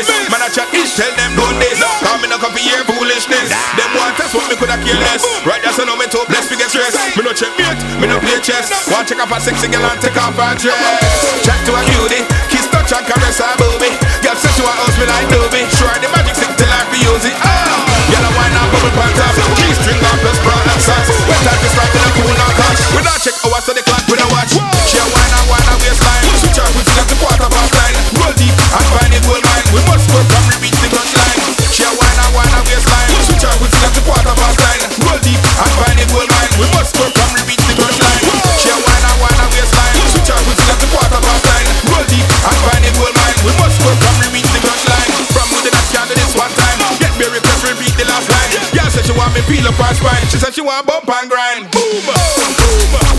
miss. Man I chat ish, tell them don't this. Come in a coffee here foolishness. Them want test what me coulda care less. Right that's a no me too blessed to get stressed. Me no check mate, me no play chess. Want check off a sexy girl and take off her dress. Chat to a cutie, kiss touch and caress her booby. Girl say she want house me like Doobie. Sure the magic stick till I fi use it. Girl I wine and bubble pants off. G-string on plus bra and socks. When time to strike in a cool and catch. We not check hours so the clock we don't watch. She a wine and waistline. Switch up with at the quarter past 9. Roll deep and find the gold mine. We must go from the beach to gun line. She a wine and waistline. Switch up with at the quarter past 9. Roll deep and find the gold mine. We must go from the beach to gun line. She a wine and waistline. Switch up with at the quarter past 9. Roll deep and find the gold mine. We must go from the beach to gun line. From the next can't do this one time. Get me request repeat the last line. Girl said she want me feel up her spine. She said she want bump and grind. Boom, boom, boom.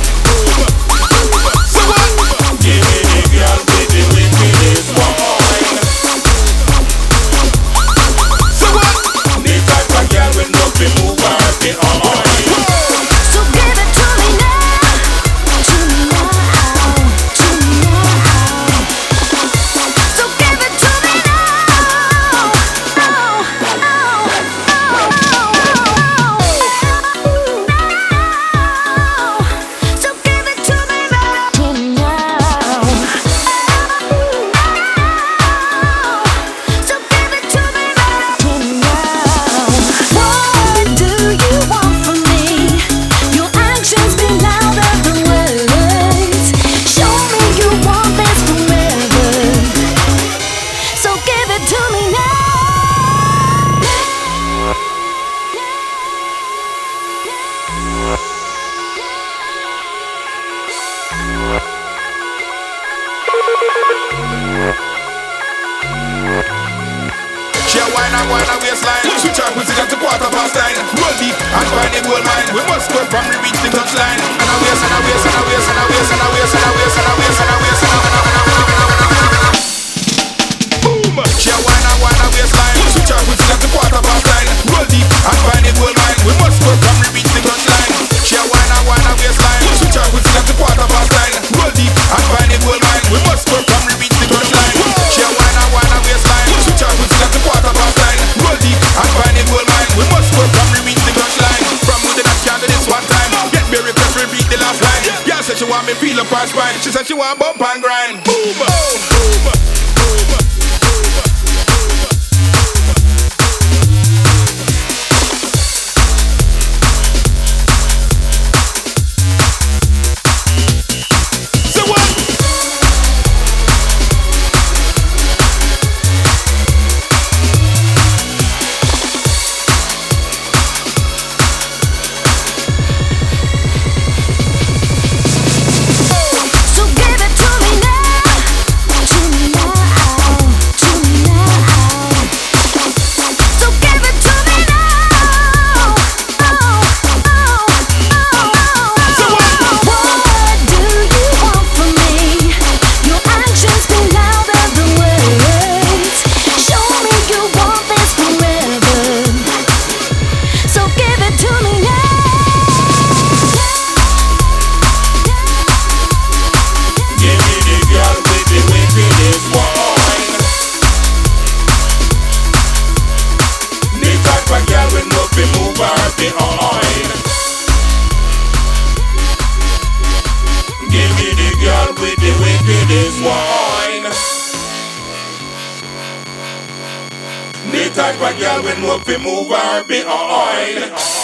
Give me the girl with the wickedest wine. So what? The type of girl with nothing move her behind. So give it to me now, to me now, to me now. So give it to me now. So give it to me now, to me now. So give it to me now, to me now. What do you want from me? Your actions speak louder than words. Show me you want this forever. So give it to me now. She a wine and waistline. Switch up with it at the quarter past 9. Roll deep and find the gold mine. We must go from the beach to touchline. And a waist and a waist and a waist and a waist and a waist and a waist and a waist and a waist and a boom. She a wine and waistline. Switch up with it at the quarter past 9. Roll deep and find the gold mine. We must go from the beach to touchline. She a wine and waistline. Switch up with it at the quarter past 9. Roll deep and find the gold mine. We must go from the beach to touchline. She a wine and waistline. Switch up with it at the quarter past 9. Roll deep and find the gold mine. We must go from the beach to touchline. From the next can't do this one time. Get me request repeat the last line. Girl said she want me feel up her spine. She said she want bump and grind. Boom, boom, boom. So give it to me now, to me now, to me now. So give it to me now. What do you want from me? Your actions speak louder than words. Show me you want this forever. So give it to me now. Give me the girl with the wickedest wine. The type of girl with nothing move her behind. Give me the girl with the wickedest wine. The type of girl with nothing move her behind.